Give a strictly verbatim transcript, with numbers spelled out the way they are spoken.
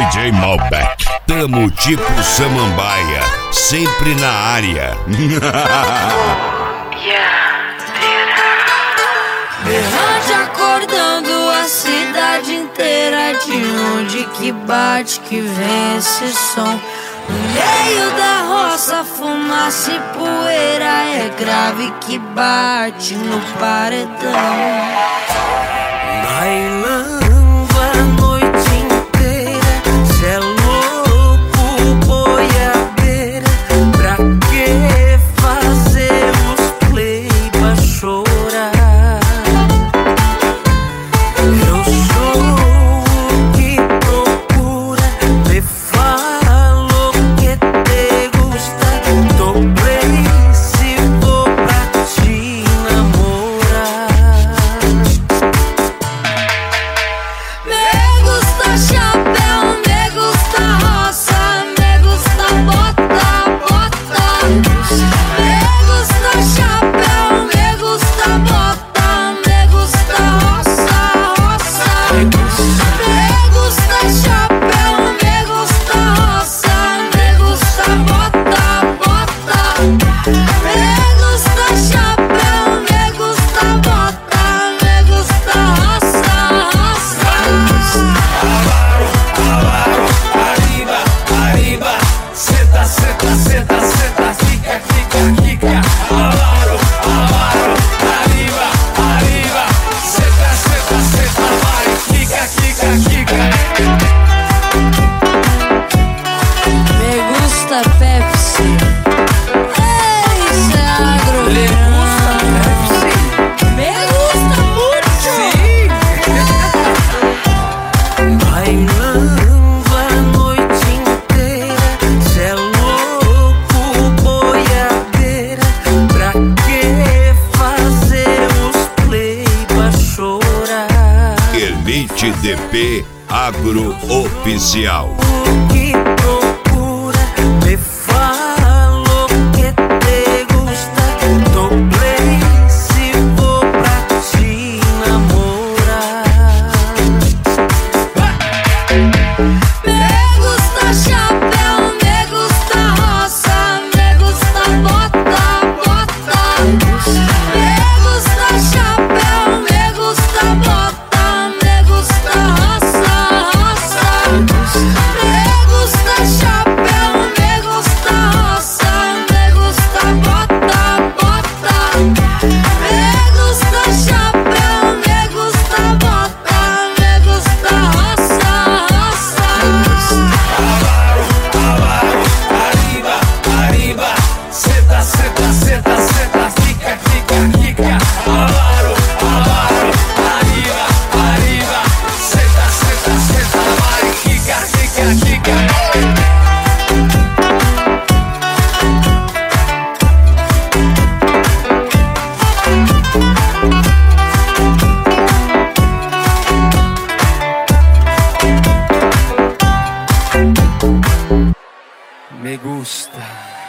J Malbec. Tamo tipo Samambaia, sempre na área. Berrante acordando a cidade inteira. De onde que bate, que vem esse som? No meio da roça, fumaça e poeira. É grave que bate no paredão. Bailando a noite inteira, cê é louco, boiadeira. Pra que fazer os play pra chorar? Eu sou o que procura, me falo que te gusta. Tô play se for pra te namorar. Me gusta chapéu, me gusta roça, me gusta bota, bota. Me gusta chapéu, me gusta bota, me gusta roça, roça. Me gusta chapéu, me gusta roça, me gusta bota, bota. Me gusta chapéu, me gusta bota, me gusta roça, roça. Arriba, arriba, senta, senta, senta, senta, quica, quica, quica. Alaro, alaro, arriba, arriba, senta, senta, senta, vai, quica, quica, quica. Me gusta Pepsi. Ei, isso é agro. Le gusta Pepsi? Me gusta mucho. Bailando a noite inteira, cê é louco, boiadeira. Pra que fazer os play pra chorar? Elite D P Agro Oficial. O que procura, me falo que te gusta. Tô play se for pra te namorar. Me gusta chapéu, me gusta roça, me gusta bota, bota. Me gusta chapéu, me gusta bota, me gusta roça, roça. Me gusta chapéu, me gusta roça, me gusta bota, bota. Me gusta chapéu, me gusta bota, me gusta roça, roça. Arriba, arriba, senta, senta, senta, senta, quica, quica, quica. Alaro, alaro, arriba, arriba, senta, senta, senta, vai, quica, quica, quica. Me gusta.